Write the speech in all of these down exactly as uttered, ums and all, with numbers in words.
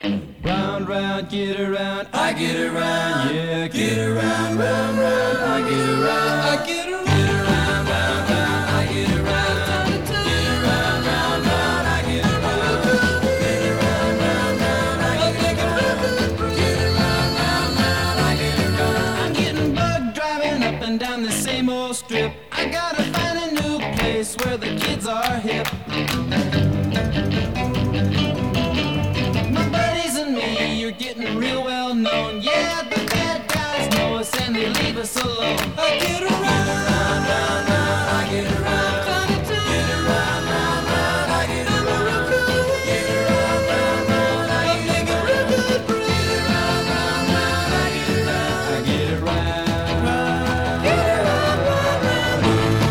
Round, round, get around, I get around, yeah, get around, round, round, I get around, I get around, get around, round, round, I get around, get around, round, round, I get around, get around, round, round, I get around, get around, round, round, I get around. I'm getting bugged driving up and down the same old strip. I gotta find a new place where the kids are hip. You're getting real well known. Yeah, the bad guys know us and they leave us alone. I get around, round, round, round, I get around. Get around, round, round, I get around. Get around, round, round, I get around. Get around, round, round, I get around. I get around. Get around, round, round.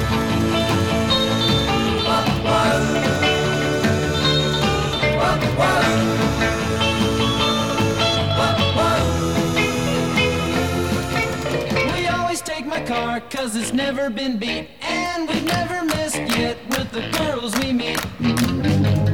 Wah, wah, wah. Car, cause it's never been beat, and we've never missed yet with the girls we meet.